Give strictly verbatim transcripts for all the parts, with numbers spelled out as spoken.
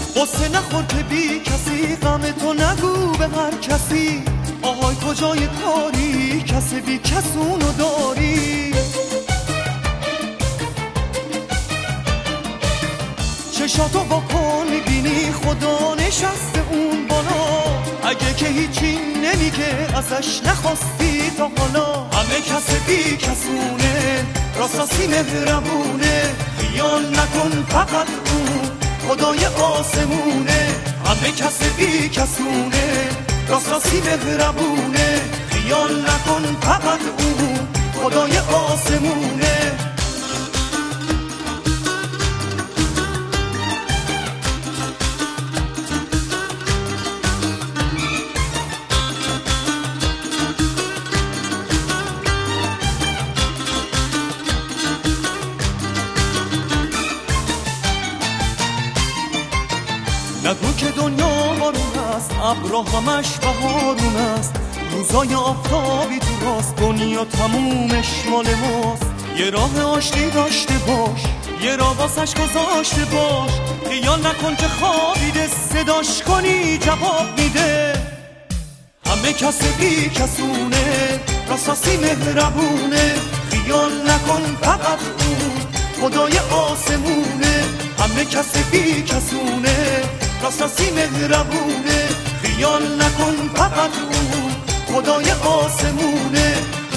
قصه نخور که بی کسی، غم تو نگو به هر کسی. آهای کجای کاری، کسی بی کسونو داری. چشاتو با کن میبینی خدا نشسته اون بالا. اگه که هیچی نمیگه ازش نخواستی تا حالا. همه کس بی کسونه، راساسی مهربونه. خیال نکن فقط اون خدای آسمونه. همه کس بی کسونه، راساسی مهربونه. خیال نکن فقط اون خدای آسمونه. نگو که دنیا بارون است، ابرا همش بهارون است. روزای آفتابی تو راست، دنیا تمومش مال ماست. یه راه آشتی داشته باش، یه راه واسش گذاشته باش. خیال نکن که خوابیده، صداش کنی جواب میده. همه کس بی کسونه، راساسی مهربونه. خیال نکن فقط اون خدای آسمونه. همه کس بی کسونه، راساسی مهربونه. خیال نکن فقط اون خدای آسمونه.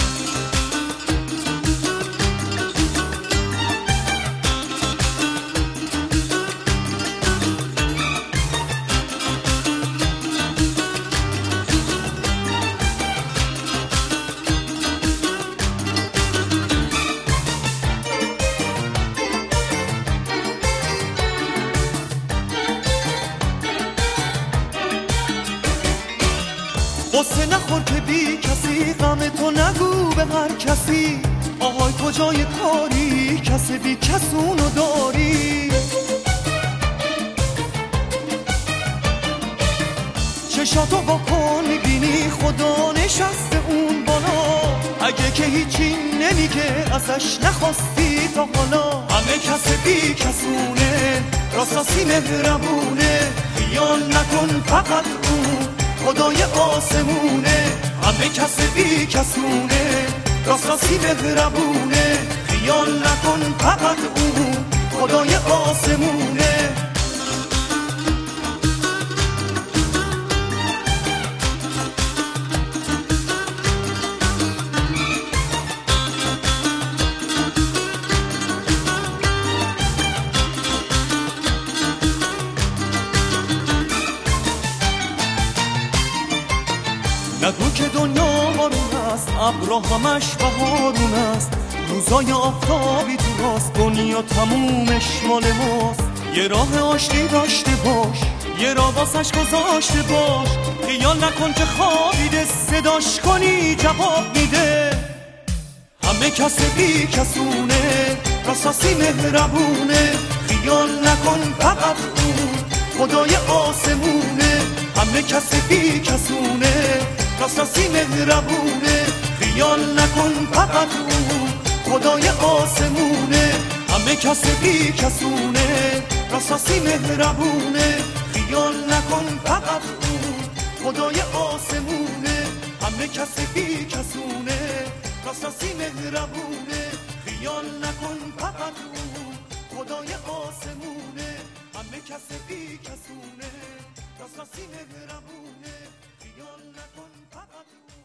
قصه نخور که بی کسی، غم تو نگو به هر کسی. آهای کجای کاری، کسی بی کسونو داری. چشاتو با کن میبینی خدا نشسته اون بالا. اگه که هیچی نمیگه ازش نخواستی تا حالا. همه کس بی کسونه، راساسی مهربونه. خیال نکن فقط اون خدای آسمونه. همه کس بی کسونه، راساسی مهربونه. خیال نکن فقط اون خدای آسمونه. نگو که دنیا بارون است، ابرا همش بهارون است. روزای آفتابی تو راست، دنیا تمومش مال ماست. یه راه آشتی داشته باش، یه راه واسش گذاشته باش. خیال نکن که خوابیده، صداش کنی جواب میده. همه کس بی کسونه، راساسی مهربونه. خیال نکن فقط اون خدای آسمونه. همه کس بی کسونه، راساسی مهربونه. خیال نکن فقط اون خدای آسمونه. همه کس بی کسونه، راساسی مهربونه. خیال نکن فقط اون خدای آسمونه. همه کس بی کسونه، راساسی مهربونه. خیال نکن فقط اون خدای آسمونه. همه کس بی کسونه، راساسی مهربونه. خیال نکن فقط